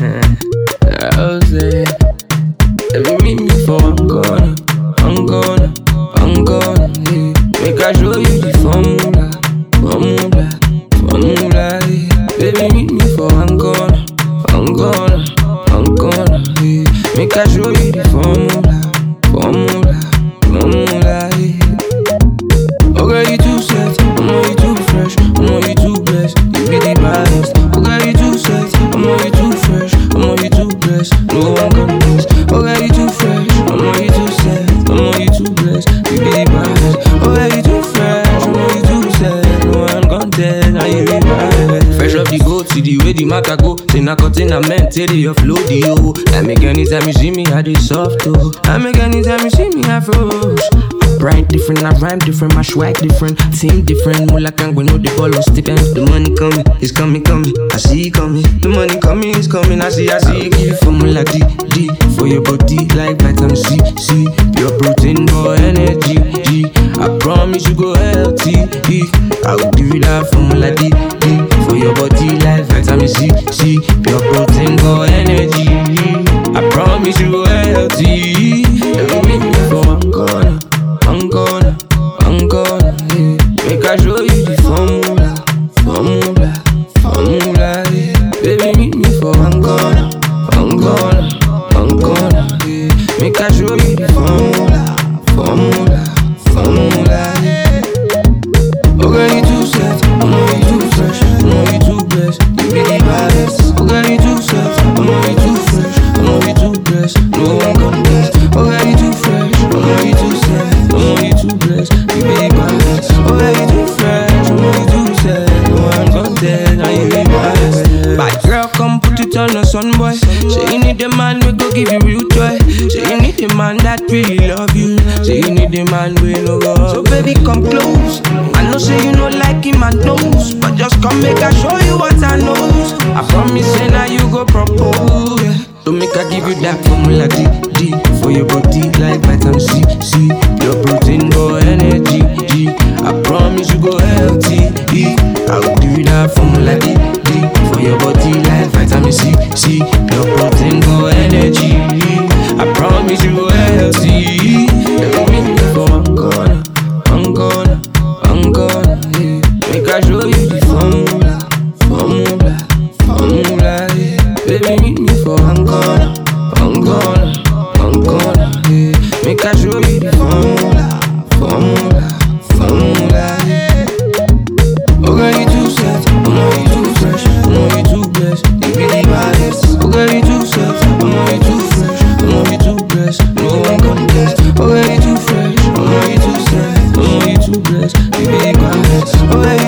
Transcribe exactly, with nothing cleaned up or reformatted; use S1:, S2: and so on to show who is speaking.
S1: Rose, baby, meet me for Angola, Angola, Angola. Yeah. Make I show you the formula, formula, formula. Yeah. Baby, meet me for Angola, Angola, Angola. Yeah. Make I show you the formula, formula, formula. Yeah. Okay, you too set, I know you too fresh, I know you too blessed, you be the baddest. Okay, you too set, I know you too fresh, I know you too blessed, no one can miss. Okay, you too fresh, I know you too set, I know you too blessed, you be the baddest. Okay, you too fresh, I know you too set, no one can tell, now you be baddest. Fresh off the go, see the way the matter go. Say na contain a mentally offload the yo. I make anytime you see me, I do soft too. I make anytime you see me, I froze. Bright different, I rhyme different, my swag different, team different. More like I'm gonna the ball on stipend. The money coming, it's coming, coming. I see it coming. The money coming, it's coming. I see, I see. Give you formula D, D for your body like vitamin C, C. Your protein for energy, G. I promise you go healthy. E. I will give you that formula D, D for your body like vitamin C, C. Your protein for energy. I promise you go healthy. Every minute for one corner. Angola, Angola, yeah. Make I show you the formula, formula, formula, yeah. Baby, meet me for Angola, Angola, Angola, yeah. Make I show you the formula, formula, formula, yeah. Okay, you too set, I know you too fresh, I know you too blessed, you be the baddest. Okay, you too set, I know you too fresh, I know you too blessed, no one can best. Okay, you too fresh, I know you too set. I know you too blessed, you be baddest. Oh, yeah, you too fresh, I know you too sad. No one gon' tell, now you be baddest. Bad girl, come put it on a son, boy. Say you need a man, we go give you real joy. Say you need a man that really love you. Say you need a man, we no go. So baby, come close. I know say you know like him and knows, but just come make I show you what I knows. I promise say now you go propose. So make I give you that formula D, D for your body like vitamin C, C. Your protein for energy, G. I promise you go healthy, E. I will give you that formula D, D for your body like vitamin C, C. Your protein for energy, I promise you go healthy. Every minute for Angola, Angola, Angola, yeah. Make I show you the formula, formula, formula, yeah. Baby, meet me for Angola, Angola, Angola, yeah. Make I show you the formula, formula, formula, yeah. Okay, you too set, I know you too fresh, I know you too blessed, you be the baddest. Okay, you too set, I know you too fresh, I know you too blessed, no one can test. Okay, you too fresh, I know you too set, I know you too blessed, you be the baddest. Okay,